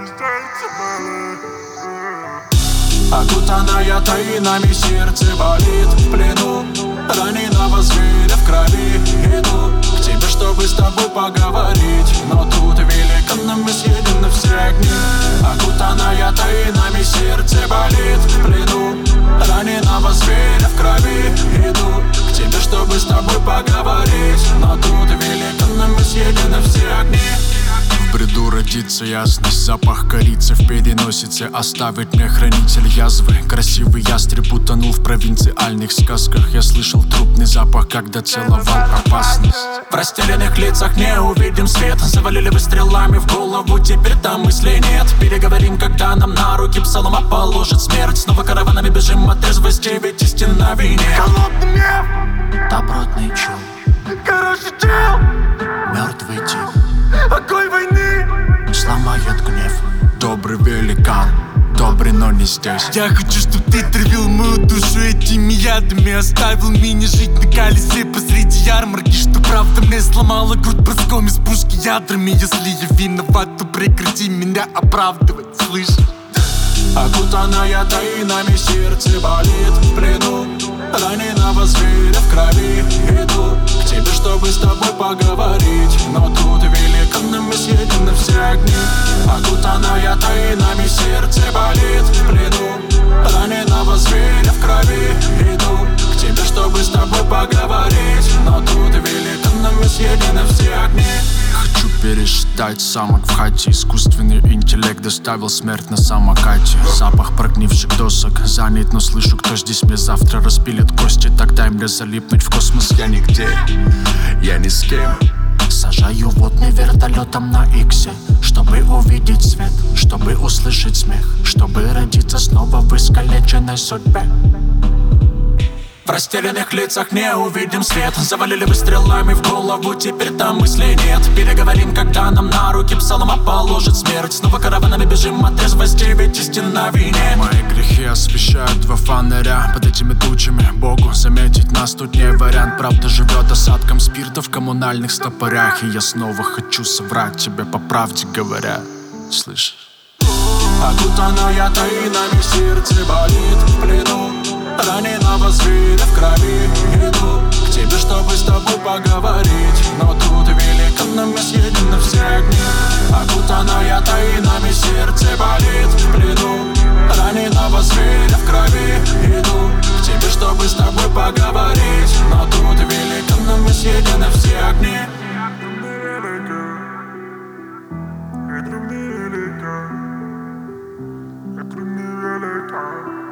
Окутанная тайнами, сердце болит в плену раненого зверя в крови. Иду к тебе, чтобы с тобой поговорить, но тут великан, мы съедены все огни. Окутанная тайнами, сердце болит в плену раненого зверя в крови. Иду к тебе, чтобы с тобой поговорить, но тут великан, мы съедены все огни. В бреду родится ясность, запах корицы в переносице оставит мне хранитель язвы. Красивый ястреб утонул в провинциальных сказках. Я слышал трупный запах, когда целовал опасность. В растерянных лицах не увидим свет. Завалили бы стрелами в голову, теперь там мыслей нет. Переговорим, когда нам на руки псалома положит смерть. Снова караванами бежим от трезвости, ведь истина в вине. Холодный неф, Добротный чел, хороший чел, мертвый тип, огонь войны сломает гнев. Добрый великан, добрый, но не здесь. Я хочу, чтоб ты травил мою душу этими ядами. Оставил меня жить на колесе посреди ярмарки. Что правда мне сломала грудь броском из пушки ядрами. Если я виноват, то прекрати меня оправдывать, слышишь? Окутанная тайнами, сердце болит в плену раненого зверя в крови. Иду к тебе, чтобы с тобой поговорить, но тут великан, мы съедены все огни. Окутанная тайнами, сердце болит в плену раненого зверя в крови. Иду к тебе, чтобы с тобой поговорить, но тут великан, мы съедены все огни. Хочу пересчитать самок в хате. Искусственный интеллект доставил смерть на самокате. Запах прогнивших досок занят, но слышу, кто здесь мне завтра распилит кости. Так дай мне залипнуть в космос, я нигде, я ни с кем. Сажаю водный вертолетом на иксе, чтобы увидеть свет, чтобы услышать смех, чтобы родиться снова в искалеченной судьбе. В растерянных лицах не увидим свет. Завалили бы стрелами в голову, теперь там мыслей нет. Переговорим, когда нам на руки псалома положит смерть. Снова караванами бежим от трезвости, ведь истина в вине. Мои грехи освещают два фонаря под этими тучами. Богу заметить нас тут не вариант. Правда живет осадком спирта в коммунальных стопорях. И я снова хочу соврать тебе, по правде говоря. Слышишь? Окутанная тайнами, сердце болит в плену раненого зверя в крови. Иду к тебе, чтобы с тобой поговорить, но тут великан, мы съедены все огни. Окутанная тайнами, сердце болит в плену раненого зверя в крови. Иду к тебе, чтобы с тобой поговорить, но тут великан, мы съедены все огни. Это не велика.